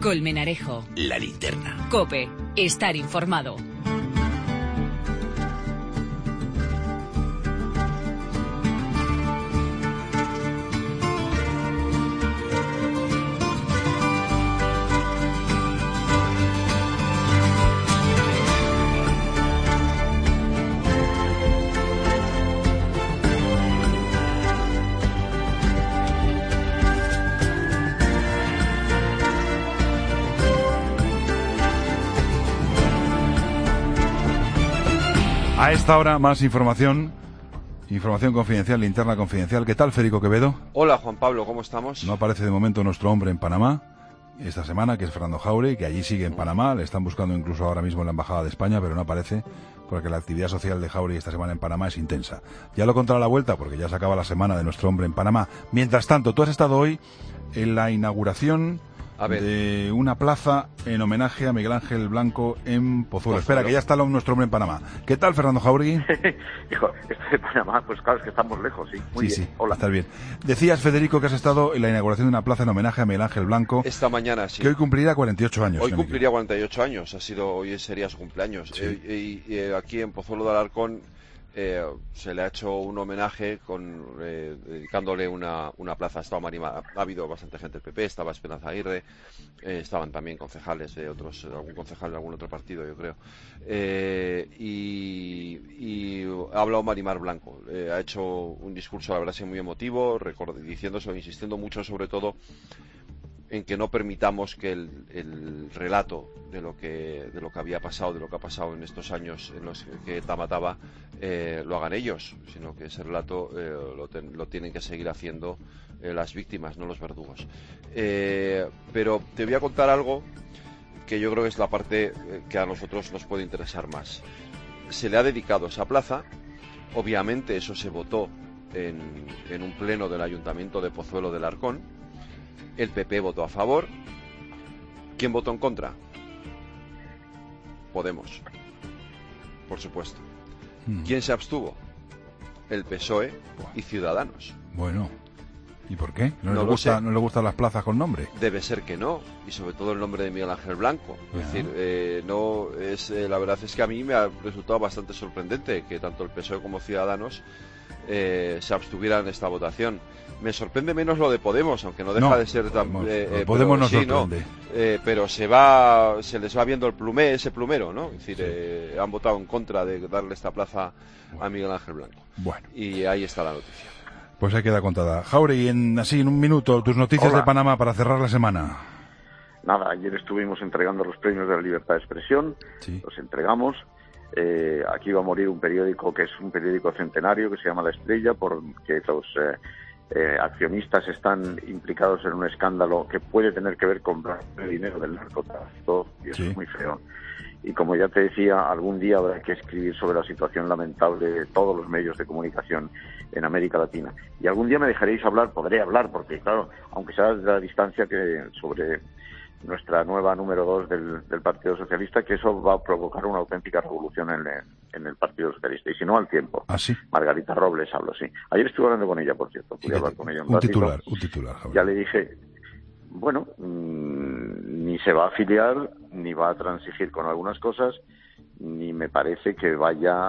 Colmenarejo. La Linterna. COPE. Estar informado. A esta hora, más información confidencial, linterna confidencial. ¿Qué tal, Federico Quevedo? Hola, Juan Pablo, ¿cómo estamos? No aparece de momento nuestro hombre en Panamá esta semana, que es Fernando Jauregui, que allí sigue en Panamá. Le están buscando incluso ahora mismo en la Embajada de España, pero no aparece, porque la actividad social de Jauregui esta semana en Panamá es intensa. Ya lo contará a la vuelta, porque ya se acaba la semana de nuestro hombre en Panamá. Mientras tanto, tú has estado hoy en la inauguración de una plaza en homenaje a Miguel Ángel Blanco en Pozuelo. Espera, que ya está nuestro hombre en Panamá. ¿Qué tal, Fernando Jauregui? Hijo, esto de Panamá, pues claro, es que estamos lejos, sí. Muy bien. Sí, hola. Estás bien. Decías, Federico, que has estado en la inauguración de una plaza en homenaje a Miguel Ángel Blanco. Esta mañana, sí. Que hoy cumplirá 48 años. Hoy cumpliría 48 años, hoy sería su cumpleaños. Sí. Y aquí en Pozuelo de Alarcón se le ha hecho un homenaje dedicándole una plaza. Ha habido bastante gente del PP, estaba Esperanza Aguirre, estaban también concejales de algún concejal de algún otro partido, yo creo, y ha hablado Marimar Blanco, ha hecho un discurso, la verdad, muy emotivo, insistiendo mucho sobre todo en que no permitamos que el relato de lo que había pasado, de lo que ha pasado en estos años en los que ETA mataba, lo hagan ellos, sino que ese relato lo tienen que seguir haciendo las víctimas, no los verdugos. Pero te voy a contar algo que yo creo que es la parte que a nosotros nos puede interesar más. Se le ha dedicado esa plaza, obviamente eso se votó en un pleno del Ayuntamiento de Pozuelo del Alarcón. El PP votó a favor. ¿Quién votó en contra? Podemos, por supuesto. ¿Quién se abstuvo? El PSOE y Ciudadanos. Bueno, ¿y por qué? ¿No le gustan las plazas con nombre? Debe ser que no, y sobre todo el nombre de Miguel Ángel Blanco. Es decir, la verdad es que a mí me ha resultado bastante sorprendente que tanto el PSOE como Ciudadanos se abstuvieran en esta votación. Me sorprende menos lo de Podemos, aunque no deja de ser tan... Podemos nos sorprende. Pero se les va viendo ese plumero, ¿no? Es decir, han votado en contra de darle esta plaza a Miguel Ángel Blanco. Bueno. Y ahí está la noticia. Pues ahí queda contada. Jauregui, en un minuto, tus noticias de Panamá para cerrar la semana. Nada, ayer estuvimos entregando los premios de la libertad de expresión, los entregamos. Aquí va a morir un periódico que es un periódico centenario que se llama La Estrella, porque los accionistas están implicados en un escándalo que puede tener que ver con el dinero del narcotráfico, y eso es muy feo. Y como ya te decía, algún día habrá que escribir sobre la situación lamentable de todos los medios de comunicación en América Latina. Y algún día me dejaréis hablar, podré hablar, porque claro, aunque sea desde la distancia, que sobre nuestra nueva número 2 del Partido Socialista, que eso va a provocar una auténtica revolución en el Partido Socialista, y si no, al tiempo. ¿Ah, sí? Margarita Robles hablo, sí. Ayer estuve hablando con ella, por cierto. Pude hablar con ella un titular. Ya le dije, bueno, ni se va a afiliar, ni va a transigir con algunas cosas, ni me parece que vaya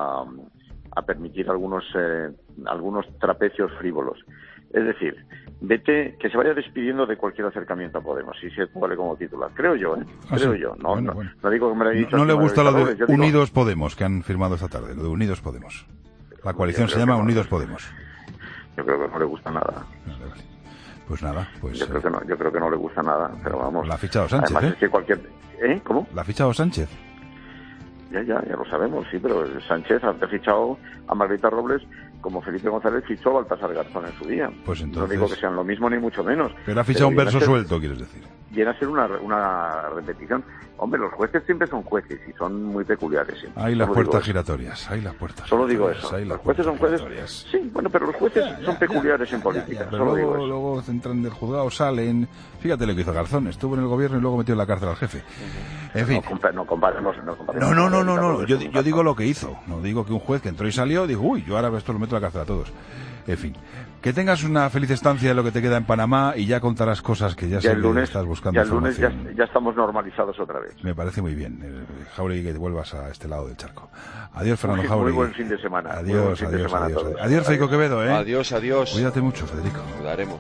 a permitir algunos trapecios frívolos. Es decir, que se vaya despidiendo de cualquier acercamiento a Podemos, si se vale como titular. Creo yo, Creo yo. No digo que me lo haya dicho. No le gusta lo de Unidos Podemos, que han firmado esta tarde, lo de Unidos Podemos. La coalición se llama Unidos Podemos. Yo creo que no le gusta nada. Vale. Pues nada, pues... Yo creo que no le gusta nada, pero vamos... La ha fichado Sánchez, además, es que cualquier... ¿Cómo? La ha fichado Sánchez. Ya lo sabemos, sí, pero Sánchez ha fichado a Margarita Robles como Felipe González fichó a Baltasar Garzón en su día. Pues entonces... No digo que sean lo mismo ni mucho menos. Pero ha fichado un verso suelto, quieres decir. Viene a ser una repetición. Hombre, los jueces siempre son jueces y son muy peculiares. Siempre. Hay las puertas giratorias, hay las puertas. Solo digo eso. Los jueces son jueces. Sí, bueno, pero los jueces son peculiares en política. Pero luego entran del juzgado, salen. Fíjate lo que hizo Garzón, estuvo en el gobierno y luego metió en la cárcel al jefe. En fin. No comparemos. No. Yo digo lo que hizo. No digo que un juez que entró y salió dijo, uy, yo ahora esto lo meto en la cárcel a todos. En fin, que tengas una feliz estancia en lo que te queda en Panamá y ya contarás cosas que ya sabes que estás buscando. Ya el lunes ya estamos normalizados otra vez. Me parece muy bien, Jáuregui, que te vuelvas a este lado del charco. Adiós, Fernando Jáuregui. Muy buen fin de semana. Adiós, Federico Quevedo. Adiós. Cuídate mucho, Federico. Cuidaremos.